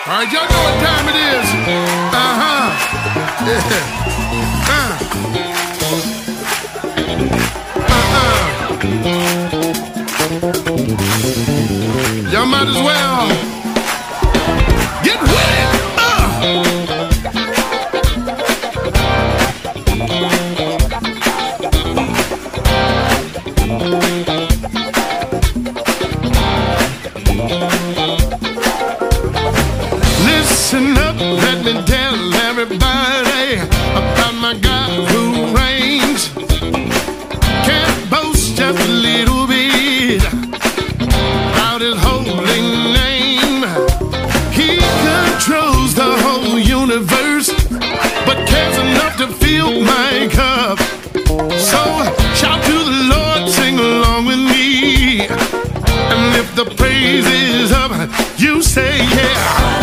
All right, y'all know what time it is. Y'all might as well get with it. Listen up, let me tell everybody about my God who reigns. Can't boast just a little bit about his holy name. He controls the whole universe, but cares enough to fill my cup. So shout to the Lord, sing along with me, and lift the praises up. You say yeah.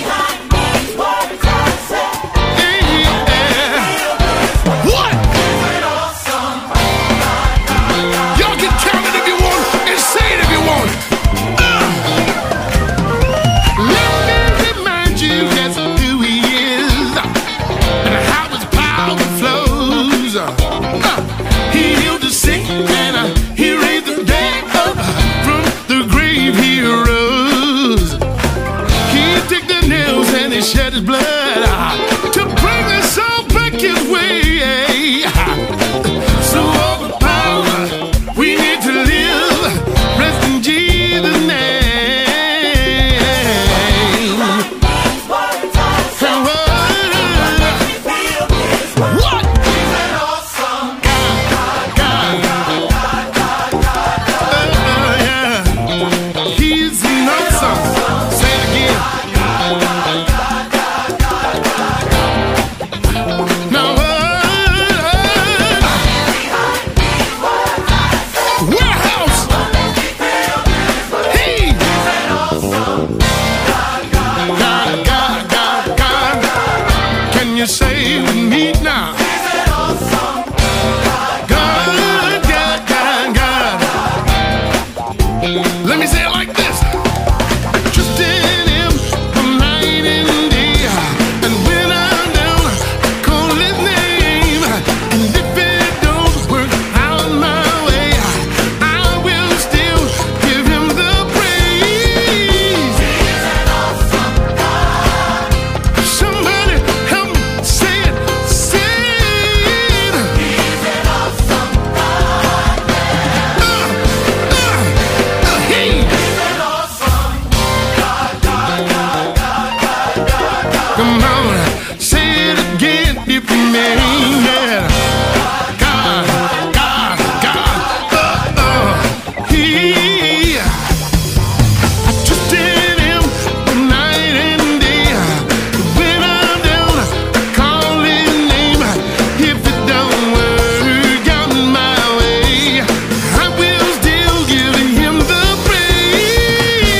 Shed his blood to bring us all back his way. So all the power we need to live, rest in Jesus' name. What? He's an awesome God. Yeah. He's an awesome. Say it again. You say with me now. He's an awesome God, God, God, God. Let me say it like this. Trust in him from night and day, and when I'm down, I call his name. And if it don't work out my way, I will still give him the praise. He's an awesome God. Somebody help me. Come on, say it again if you mean it. God, God, God, He. I trust in Him night and day. When I'm down, I call His name. If it don't work out my way, I will still give Him the praise.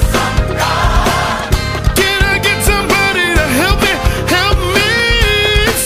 Can I get somebody to help me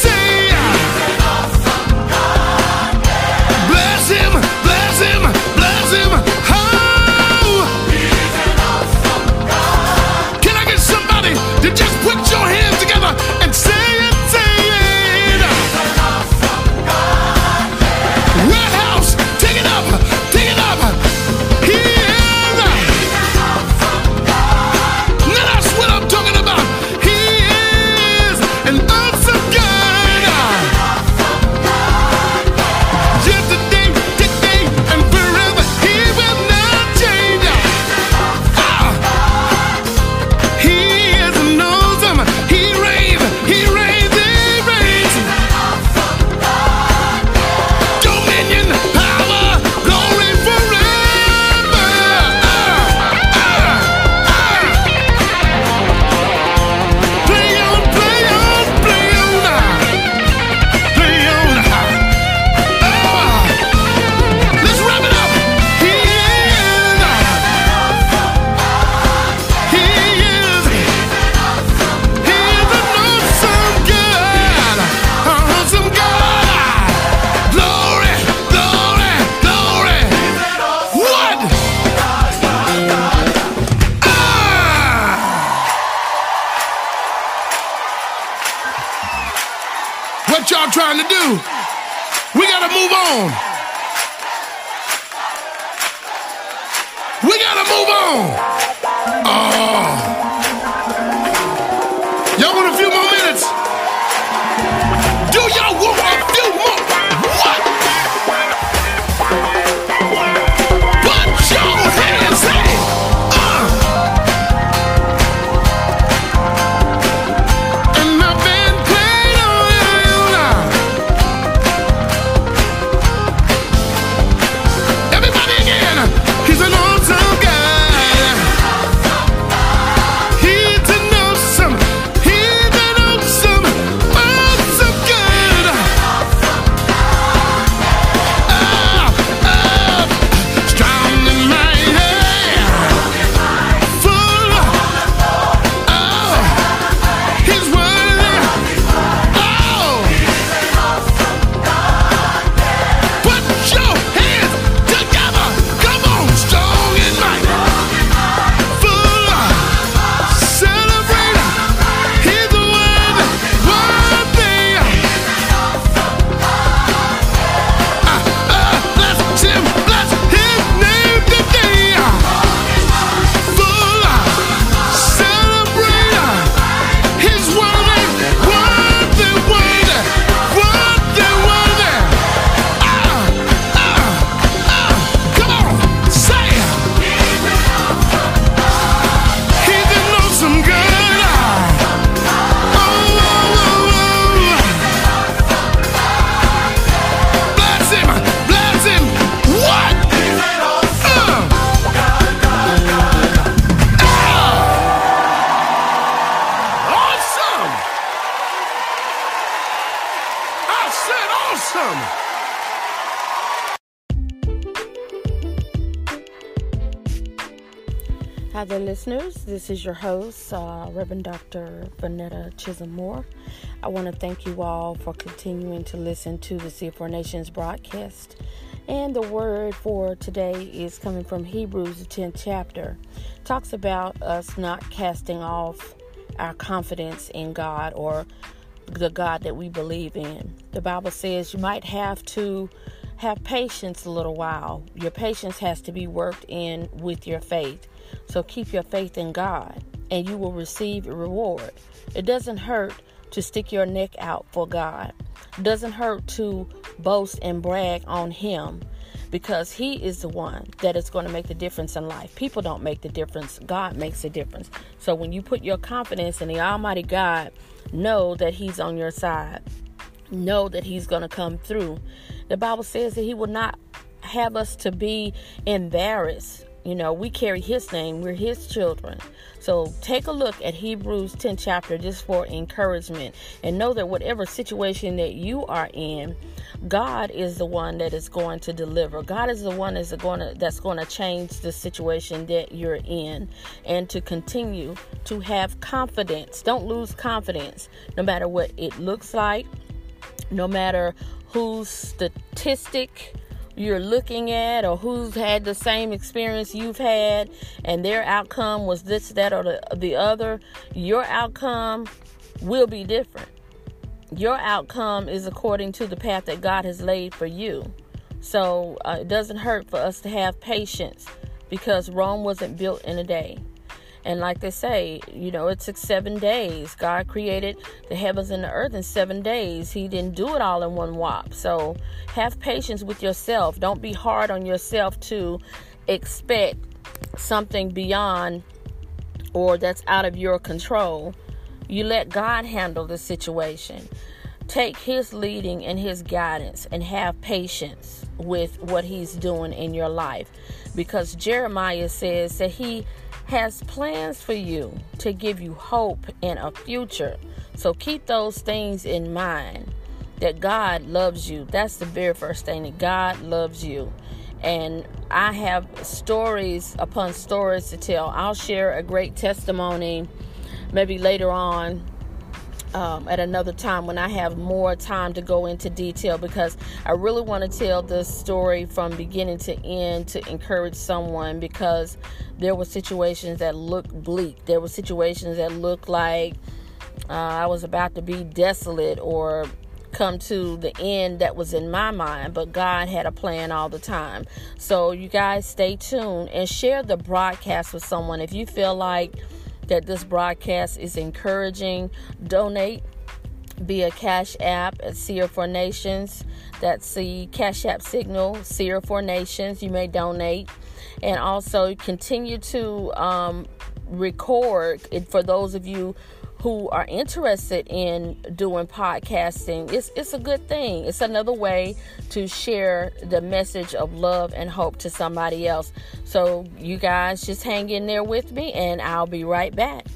What y'all trying to do? We gotta move on. We gotta move on. Oh. Y'all want a few more minutes? Do y'all want a few more? What? Put your hands, hey! And I've been playing on you now. Everybody again. He's an awesome guy. He's an awesome. He's an awesome, awesome good. Strong and mighty, full. Oh, he's worthy. Oh, put your hands together. Come on, strong and mighty, full. Celebrate. He's the worthy, worthy. Bless him, bless his name today. Full. Celebrate. He's worthy, worthy, worthy, worthy, worthy. Come on, say it. He's an awesome God. Oh, oh, oh, oh. Bless him, bless him. What? Awesome. I said awesome. Hi there, listeners. This is your host, Reverend Dr. Vanetta Chisholm Moore. I want to thank you all for continuing to listen to the C4 Nations broadcast. And the word for today is coming from Hebrews, the 10th chapter. It talks about us not casting off our confidence in God or the God that we believe in. The Bible says you might have to have patience a little while. Your patience has to be worked in with your faith. So keep your faith in God and you will receive a reward. It doesn't hurt to stick your neck out for God. It doesn't hurt to boast and brag on Him, because He is the one that is going to make the difference in life. People don't make the difference. God makes the difference. So when you put your confidence in the Almighty God, know that He's on your side. Know that He's going to come through. The Bible says that He will not have us to be embarrassed. You know, we carry His name. We're His children. So take a look at Hebrews 10th chapter just for encouragement. And know that whatever situation that you are in, God is the one that is going to deliver. God is the one that's going to change the situation that you're in. And to continue to have confidence. Don't lose confidence. No matter what it looks like. No matter whose statistic you're looking at or who's had the same experience you've had and their outcome was this, that, or the other, your outcome will be different. Your outcome is according to the path that God has laid for you. So it doesn't hurt for us to have patience, because Rome wasn't built in a day. And like they say, you know, it took 7 days. God created the heavens and the earth in 7 days. He didn't do it all in one whop. So have patience with yourself. Don't be hard on yourself to expect something beyond or that's out of your control. You let God handle the situation. Take His leading and His guidance and have patience with what He's doing in your life. Because Jeremiah says that He has plans for you to give you hope and a future. So keep those things in mind, that God loves you. That's the very first thing, that God loves you. And I have stories upon stories to tell. I'll share a great testimony maybe later on at another time when I have more time to go into detail, because I really want to tell this story from beginning to end to encourage someone, because there were situations that looked bleak. There were situations that looked like I was about to be desolate or come to the end that was in my mind, but God had a plan all the time. So you guys stay tuned and share the broadcast with someone. If you feel like that this broadcast is encouraging, donate via Cash App at Seer for Nations. That's the Cash App signal, Seer for Nations. You may donate. And also continue to record it for those of you who are interested in doing podcasting. It's a good thing. It's another way to share the message of love and hope to somebody else. So you guys just hang in there with me, and I'll be right back.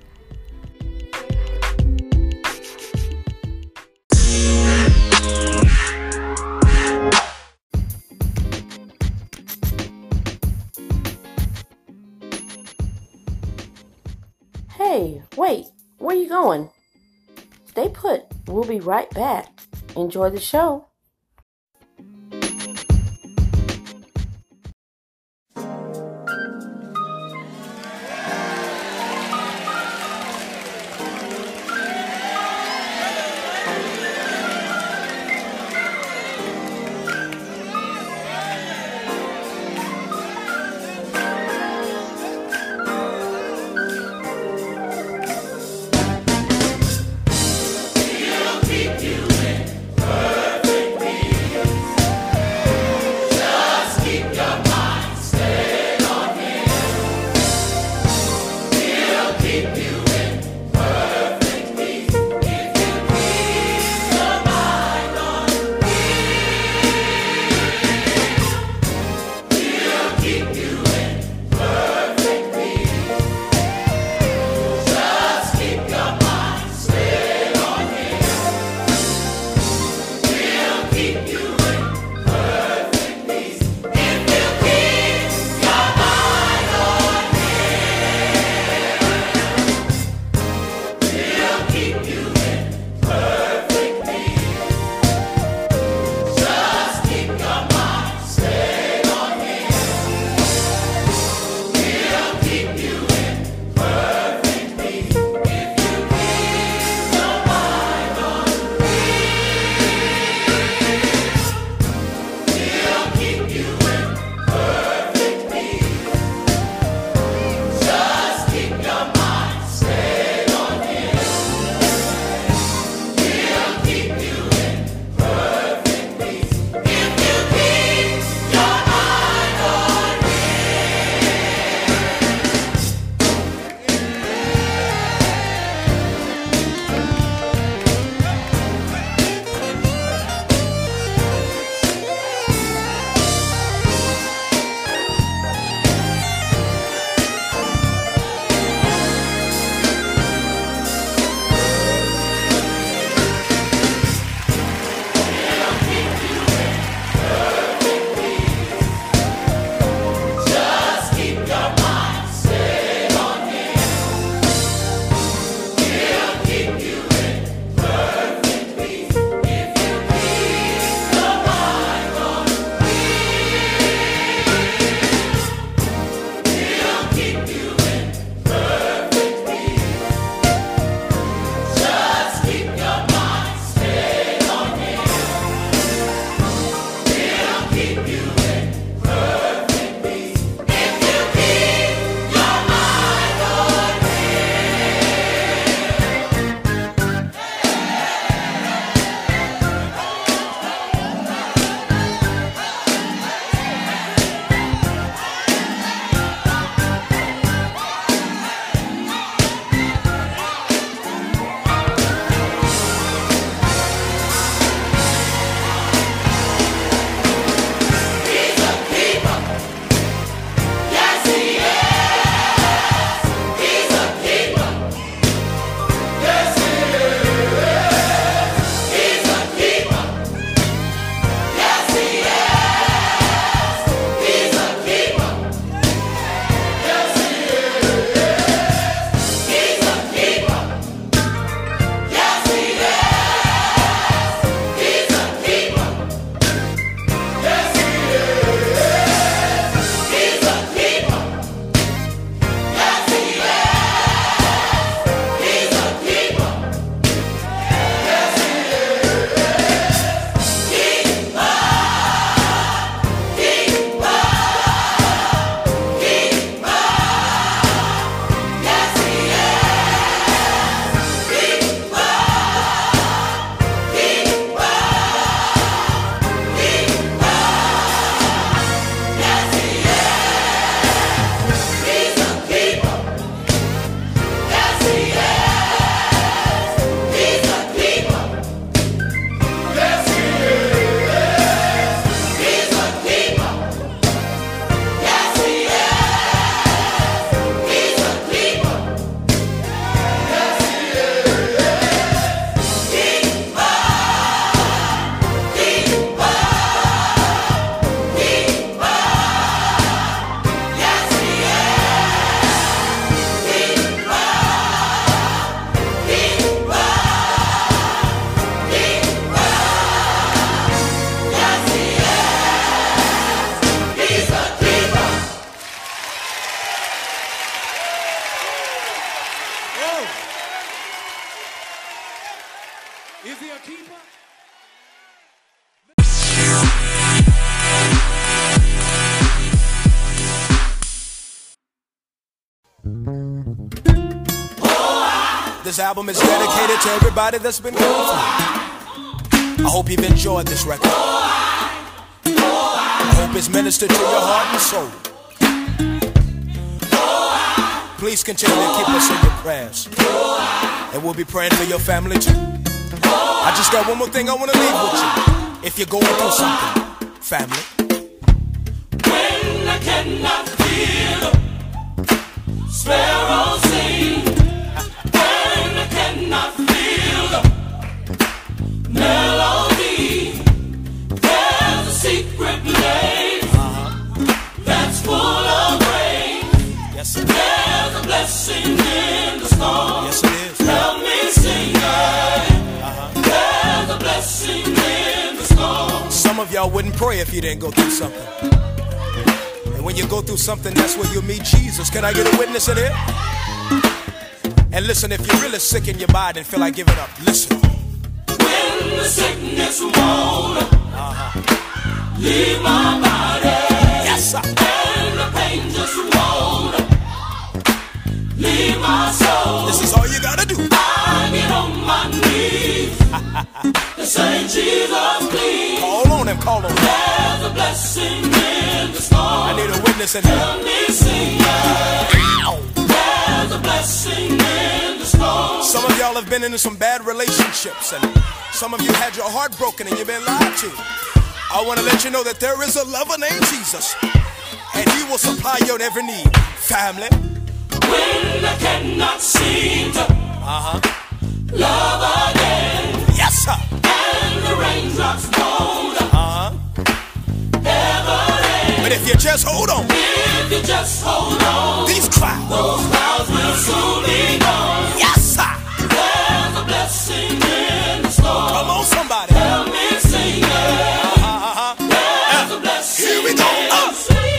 Hey, wait, where you going? Stay put. We'll be right back. Enjoy the show. Keep you in perfect This album is dedicated to everybody that's been going through. I hope you've enjoyed this record. I hope it's ministered to your heart and soul. Please continue to keep us in your prayers. And we'll be praying for your family too. I just got one more thing I want to leave with you. If you're going through something, family. When I cannot hear the sparrows sing, when I cannot feel the melody, there's a secret place that's full of rain. Yes, sir. There's a blessing in the storm. Yes, it is. Help me sing it. There's a blessing in the storm. Some of y'all wouldn't pray if you didn't go through something. And when you go through something, that's where you'll meet Jesus. Can I get a witness in here? And listen, if you're really sick in your body and feel like giving up, listen. When the sickness won't leave my body, Yes, sir. and the pain just won't leave my soul, This is all you gotta do. I get on my knees and say, Jesus, please. Call on him, call on him. There's a blessing in the storm. I need a witness in here. Help me sing it. There's a blessing in the storm. Some of y'all have been into some bad relationships, and some of you had your heart broken and you've been lied to. I want to let you know that there is a lover named Jesus, and he will supply your every need. Family. When I cannot seem to love again, Yes, sir. and the raindrops won't ever end. But if you just hold on, If you just hold on, these clouds. those clouds will soon be gone. Yes, sir. There's a blessing in the storm. Come on, somebody. Help me sing it. There's a blessing. Here we go. in the storm.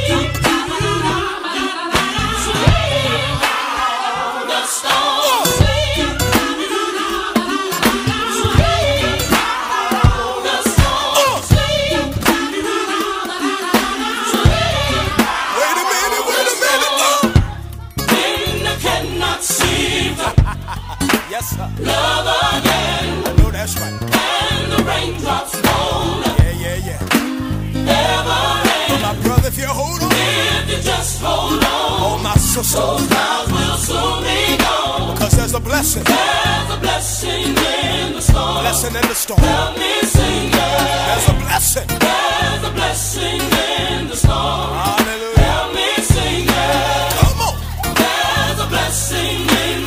Wait a minute, wait a minute. When I cannot seem to Yes, sir. love again, I know that's right. and the raindrops won't Yeah. ever end. My brother, if you hold on, If you just hold on, oh my sister, those clouds will soon be gone. because there's a blessing. There's a blessing in the storm. Blessing in the storm. Help me sing it. There's a blessing. There's a blessing in the storm. Hallelujah. Help me sing it. Come on. There's a blessing in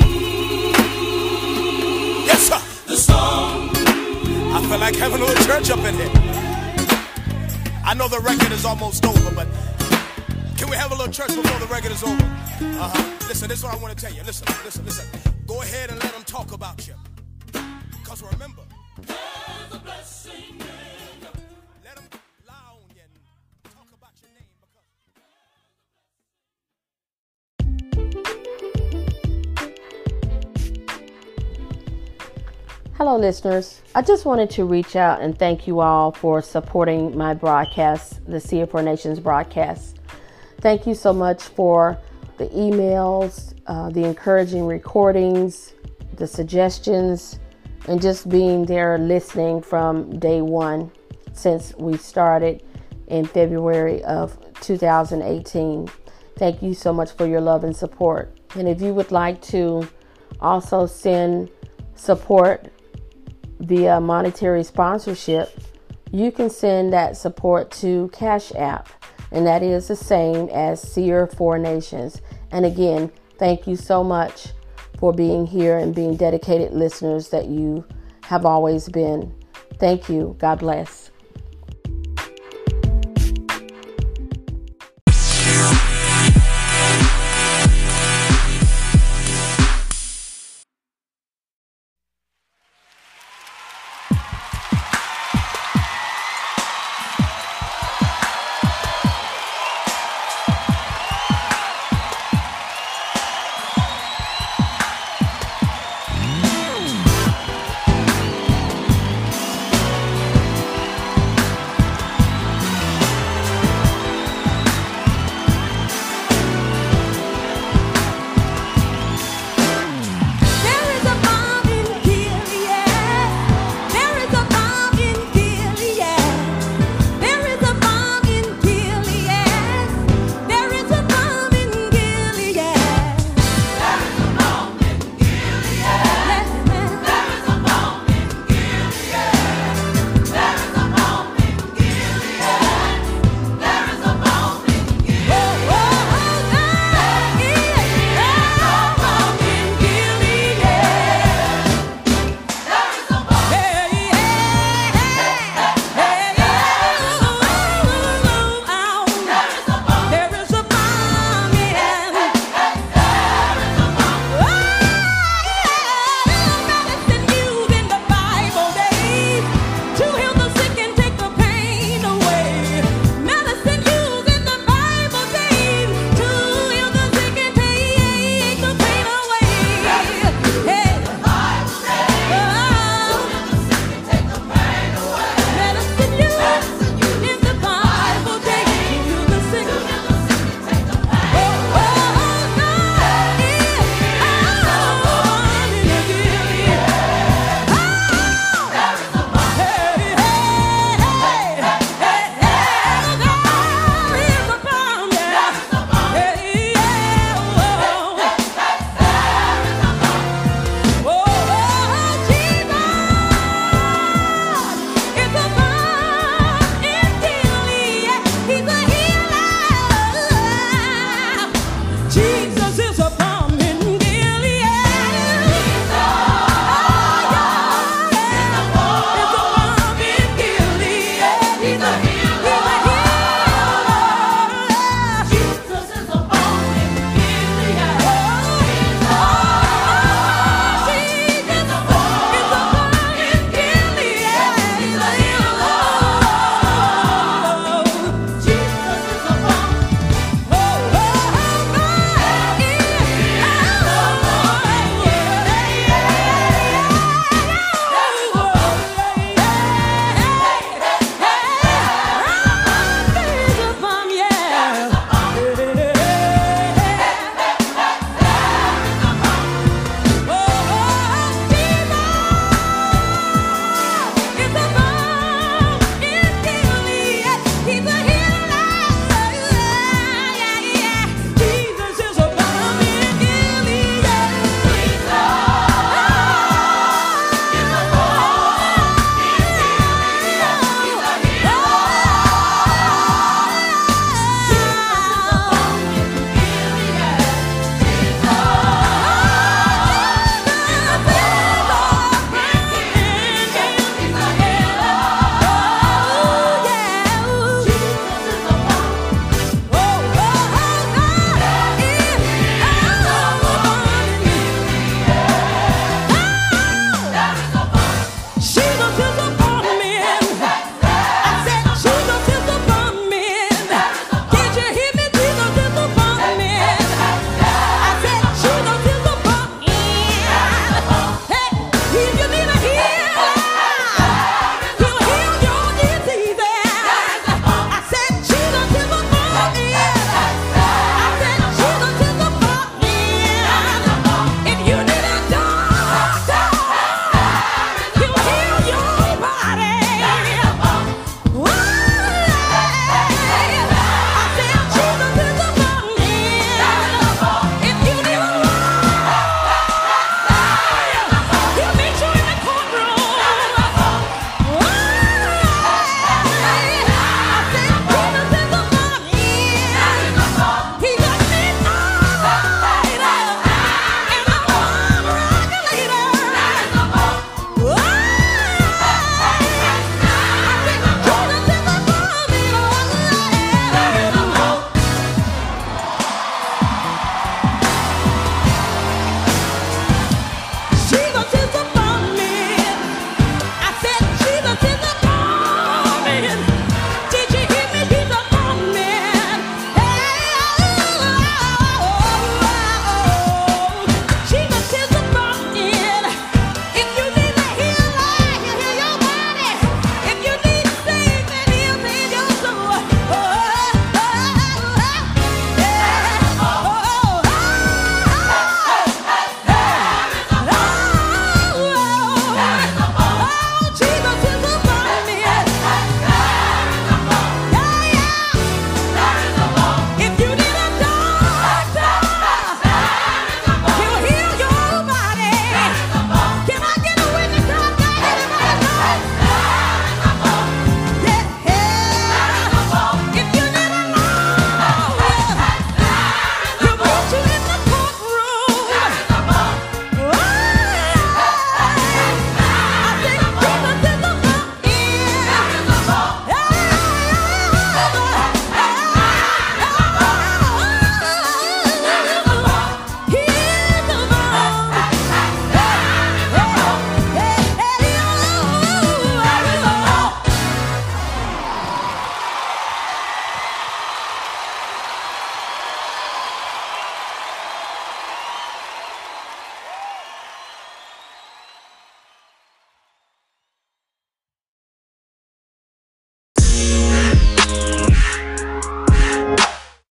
Yes, sir. the storm. I feel like having a little church up in here. I know the record is almost over, but can we have a little church before the record is over? Listen, this is what I want to tell you. Listen. Go ahead and let them talk about you. Because remember, There's a blessing in the let them lie on you and talk about your name. Hello, listeners. I just wanted to reach out and thank you all for supporting my broadcast, the CF4 Nations broadcast. Thank you so much for the emails, the encouraging recordings, the suggestions, and just being there listening from day one since we started in February of 2018. Thank you so much for your love and support. And if you would like to also send support via monetary sponsorship, you can send that support to Cash App, and that is the same as CF4 Nations. And again, thank you so much for being here and being dedicated listeners that you have always been. Thank you. God bless.